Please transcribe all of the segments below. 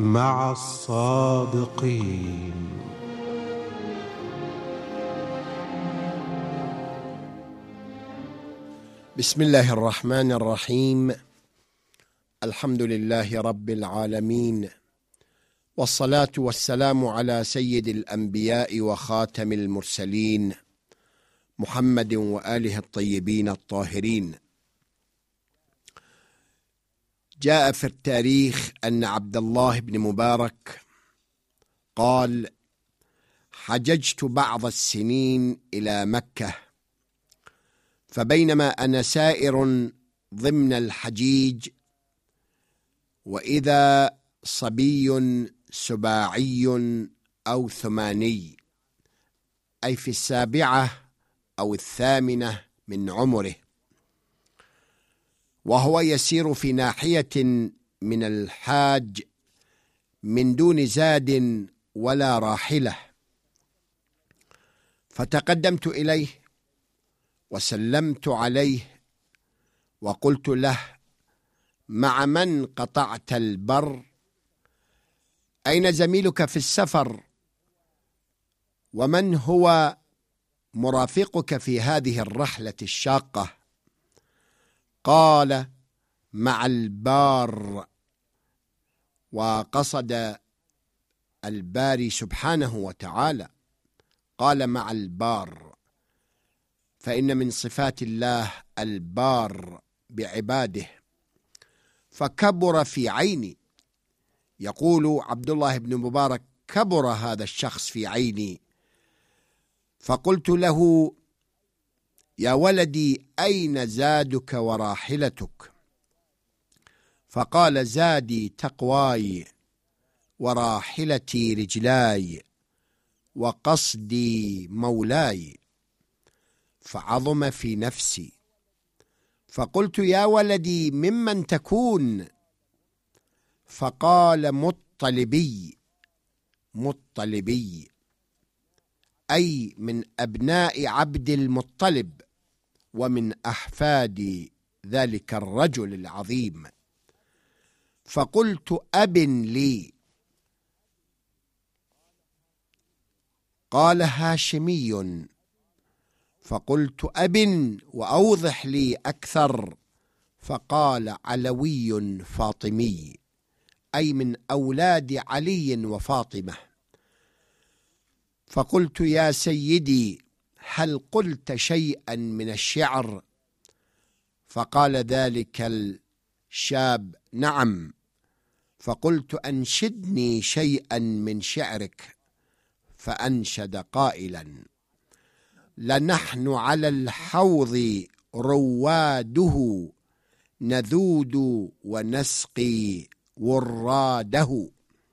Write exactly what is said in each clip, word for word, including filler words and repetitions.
مع الصادقين. بسم الله الرحمن الرحيم. الحمد لله رب العالمين، والصلاة والسلام على سيد الأنبياء وخاتم المرسلين محمد وآله الطيبين الطاهرين. جاء في التاريخ أن عبد الله بن مبارك قال: حججت بعض السنين إلى مكة، فبينما أنا سائر ضمن الحجيج، وإذا صبي سباعي أو ثماني، أي في السابعة أو الثامنة من عمره، وهو يسير في ناحية من الحاج من دون زاد ولا راحلة، فتقدمت إليه وسلمت عليه وقلت له: مع من قطعت البر؟ أين زميلك في السفر؟ ومن هو مرافقك في هذه الرحلة الشاقة؟ قال: مع البار، وقصد الباري سبحانه وتعالى. قال: مع البار، فإن من صفات الله البار بعباده. فكبر في عيني، يقول عبد الله بن مبارك: كبر هذا الشخص في عيني، فقلت له: يا ولدي، أين زادك وراحلتك؟ فقال: زادي تقواي، وراحلتي رجلاي، وقصدي مولاي. فعظم في نفسي، فقلت: يا ولدي، ممن تكون؟ فقال: مطلبي. مطلبي أي من أبناء عبد المطلب، ومن أحفاد ذلك الرجل العظيم. فقلت: أب لي؟ قال: هاشمي. فقلت: أب، وأوضح لي أكثر. فقال: علوي فاطمي، أي من أولاد علي وفاطمة. فقلت: يا سيدي، هل قلت شيئا من الشعر؟ فقال ذلك الشاب: نعم. فقلت: أنشدني شيئا من شعرك. فأنشد قائلا: لنحن على الحوض رواده، نذود ونسقي وراده.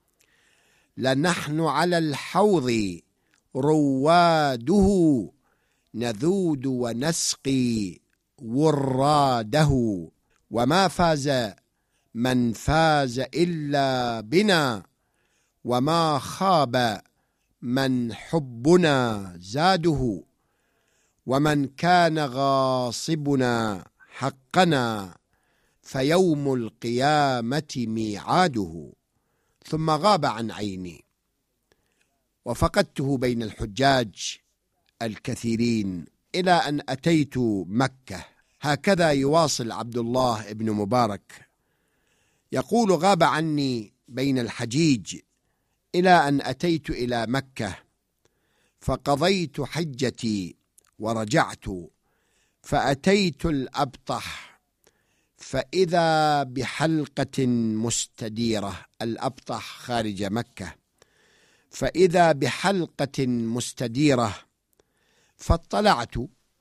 لنحن على الحوض رواده، نذود ونسقي وراده. وما فاز من فاز إلا بنا، وما خاب من حبنا زاده. ومن كان غاصبنا حقنا، فيوم القيامة ميعاده. ثم غاب عن عيني، وفقدته بين الحجاج الكثيرين إلى أن أتيت مكة. هكذا يواصل عبد الله بن مبارك، يقول: غاب عني بين الحجيج إلى أن أتيت إلى مكة، فقضيت حجتي ورجعت، فأتيت الأبطح، فإذا بحلقة مستديرة. الأبطح خارج مكة. فإذا بحلقة مستديرة، فاطلعت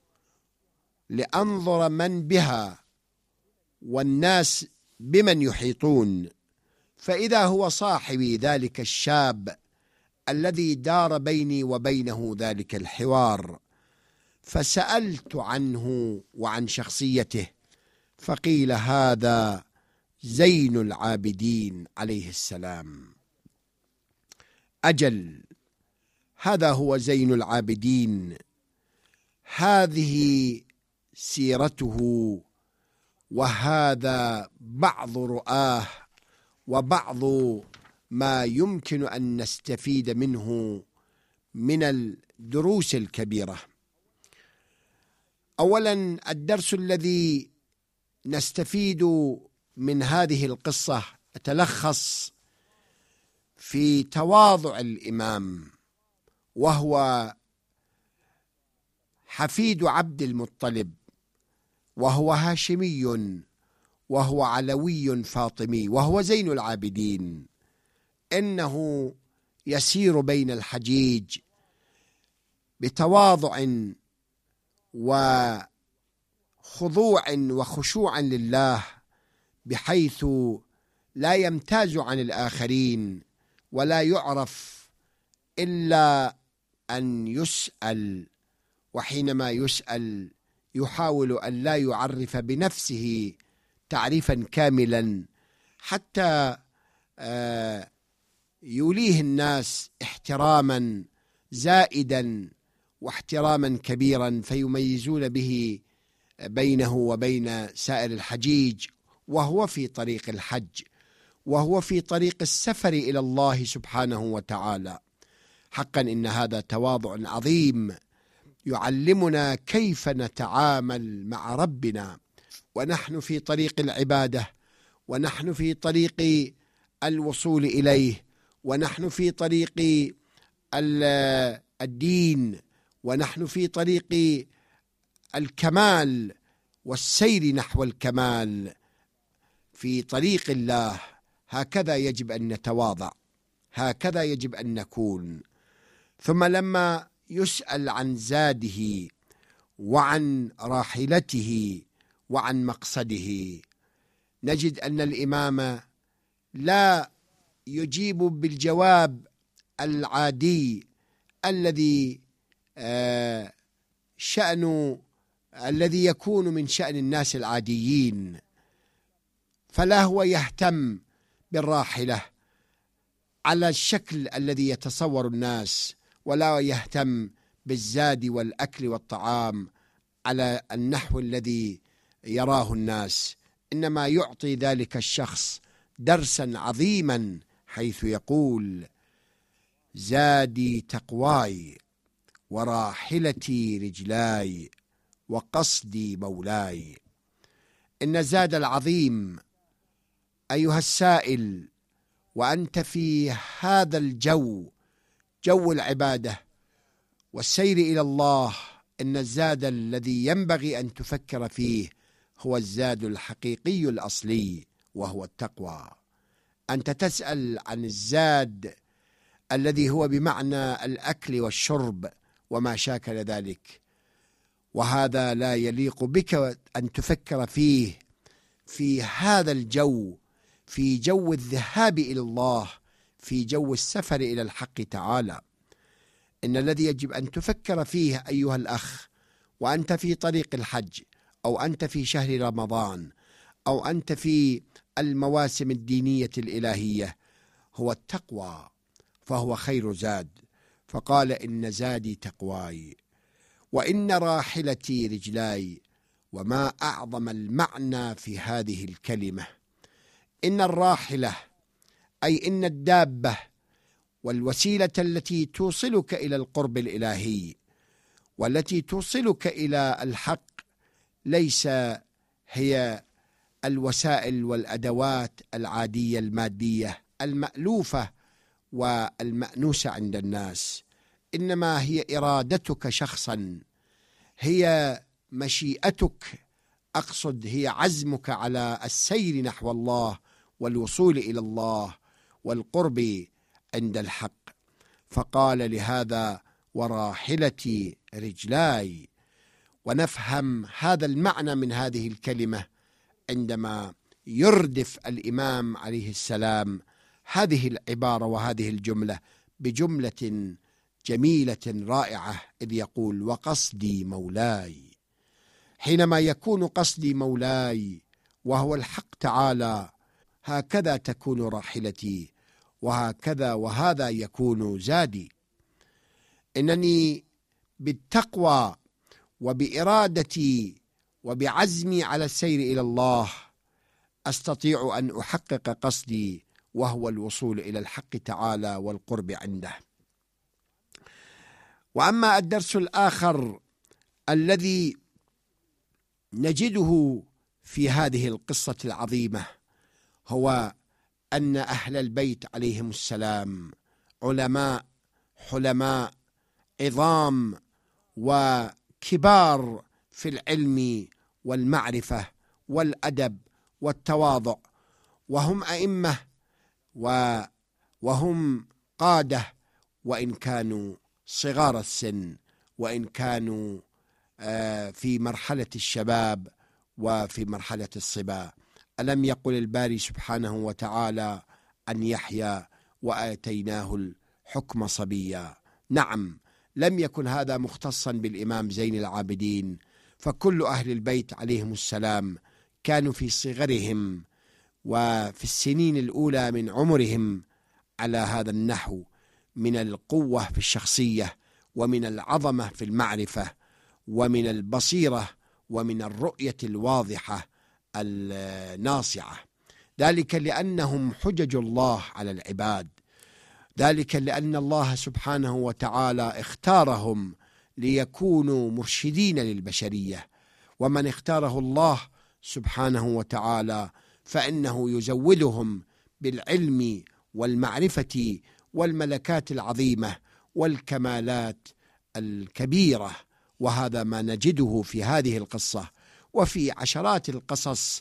لأنظر من بها والناس بمن يحيطون، فإذا هو صاحبي ذلك الشاب الذي دار بيني وبينه ذلك الحوار. فسألت عنه وعن شخصيته، فقيل: هذا زين العابدين عليه السلام. أجل، هذا هو زين العابدين، هذه سيرته، وهذا بعض رؤاه وبعض ما يمكن أن نستفيد منه من الدروس الكبيرة. أولا، الدرس الذي نستفيد من هذه القصة يتلخص في تواضع الإمام، وهو حفيد عبد المطلب، وهو هاشمي، وهو علوي فاطمي، وهو زين العابدين. إنه يسير بين الحجيج بتواضع وخضوع وخشوع لله، بحيث لا يمتاز عن الآخرين ولا يعرف إلا أن يسأل، وحينما يسأل يحاول أن لا يعرف بنفسه تعريفا كاملا حتى يوليه الناس احتراما زائدا واحتراما كبيرا فيميزون به بينه وبين سائر الحجيج، وهو في طريق الحج، وهو في طريق السفر إلى الله سبحانه وتعالى. حقا إن هذا تواضع عظيم يعلمنا كيف نتعامل مع ربنا ونحن في طريق العبادة، ونحن في طريق الوصول إليه، ونحن في طريق الدين، ونحن في طريق الكمال والسير نحو الكمال في طريق الله. هكذا يجب أن نتواضع، هكذا يجب أن نكون. ثم لما يسأل عن زاده وعن راحلته وعن مقصده، نجد أن الإمام لا يجيب بالجواب العادي الذي شأن الذي يكون من شأن الناس العاديين، فلا هو يهتم بالراحلة على الشكل الذي يتصور الناس، ولا يهتم بالزاد والأكل والطعام على النحو الذي يراه الناس، إنما يعطي ذلك الشخص درسا عظيما، حيث يقول: زادي تقواي وراحلتي رجلاي وقصدي مولاي. إن زاد العظيم أيها السائل، وأنت في هذا الجو، جو العبادة والسير إلى الله، إن الزاد الذي ينبغي أن تفكر فيه هو الزاد الحقيقي الأصلي، وهو التقوى. أنت تسأل عن الزاد الذي هو بمعنى الأكل والشرب وما شاكل ذلك، وهذا لا يليق بك أن تفكر فيه في هذا الجو، في جو الذهاب إلى الله، في جو السفر إلى الحق تعالى. إن الذي يجب أن تفكر فيه أيها الأخ، وأنت في طريق الحج، أو أنت في شهر رمضان، أو أنت في المواسم الدينية الإلهية، هو التقوى، فهو خير زاد. فقال: إن زادي تقواي وإن راحلتي رجلاي. وما أعظم المعنى في هذه الكلمة. إن الراحلة أي إن الدابة والوسيلة التي توصلك إلى القرب الإلهي والتي توصلك إلى الحق ليس هي الوسائل والأدوات العادية المادية المألوفة والمأنوسة عند الناس، إنما هي إرادتك شخصا، هي مشيئتك، أقصد هي عزمك على السير نحو الله والوصول إلى الله والقرب عند الحق. فقال لهذا: وراحلتي رجلاي. ونفهم هذا المعنى من هذه الكلمة عندما يردف الإمام عليه السلام هذه العبارة وهذه الجملة بجملة جميلة رائعة، إذ يقول: وقصدي مولاي. حينما يكون قصدي مولاي وهو الحق تعالى، هكذا تكون راحلتي، وهكذا وهذا يكون زادي. إنني بالتقوى وبإرادتي وبعزمي على السير إلى الله أستطيع أن أحقق قصدي وهو الوصول إلى الحق تعالى والقرب عنده. وأما الدرس الآخر الذي نجده في هذه القصة العظيمة هو أن أهل البيت عليهم السلام علماء حلماء عظام وكبار في العلم والمعرفة والأدب والتواضع، وهم أئمة وهم قادة، وإن كانوا صغار السن، وإن كانوا في مرحلة الشباب وفي مرحلة الصبا. ألم يقل الباري سبحانه وتعالى أن يحيى وآتيناه الحكم صبيا؟ نعم، لم يكن هذا مختصا بالإمام زين العابدين، فكل أهل البيت عليهم السلام كانوا في صغرهم وفي السنين الأولى من عمرهم على هذا النحو من القوة في الشخصية، ومن العظمة في المعرفة، ومن البصيرة، ومن الرؤية الواضحة الناصعة. ذلك لأنهم حجج الله على العباد، ذلك لأن الله سبحانه وتعالى اختارهم ليكونوا مرشدين للبشرية، ومن اختاره الله سبحانه وتعالى فإنه يزودهم بالعلم والمعرفة والملكات العظيمة والكمالات الكبيرة. وهذا ما نجده في هذه القصة وفي عشرات القصص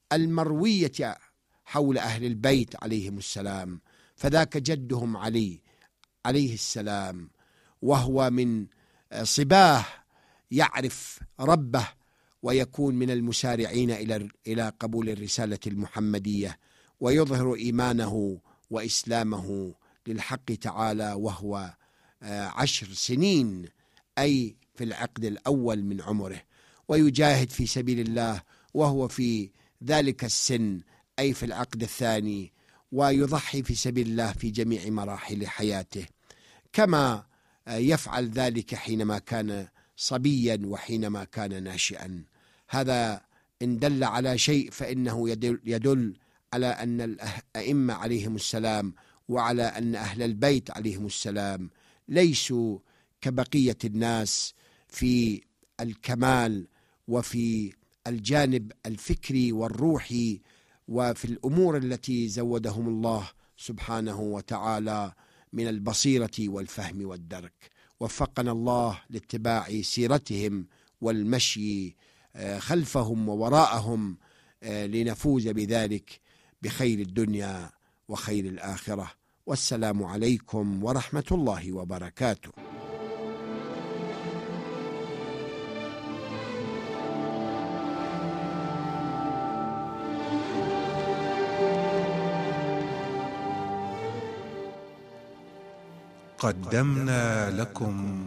المروية حول أهل البيت عليهم السلام. فذاك جدهم علي عليه السلام، وهو من صباه يعرف ربه ويكون من المسارعين إلى إلى قبول الرسالة المحمدية، ويظهر إيمانه وإسلامه للحق تعالى وهو عشر سنين، أي في العقد الأول من عمره، ويجاهد في سبيل الله وهو في ذلك السن، أي في العقد الثاني، ويضحي في سبيل الله في جميع مراحل حياته، كما يفعل ذلك حينما كان صبيا وحينما كان ناشئا. هذا إن دل على شيء فإنه يدل, يدل على أن الأئمة عليهم السلام وعلى أن أهل البيت عليهم السلام ليسوا كبقية الناس في الكمال وفي الجانب الفكري والروحي وفي الأمور التي زودهم الله سبحانه وتعالى من البصيرة والفهم والدرك. وفقنا الله لاتباع سيرتهم والمشي خلفهم ووراءهم لنفوز بذلك بخير الدنيا وخير الآخرة. والسلام عليكم ورحمة الله وبركاته. قدمنا لكم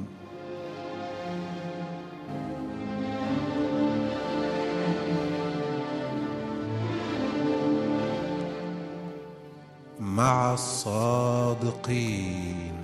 مع الصادقين.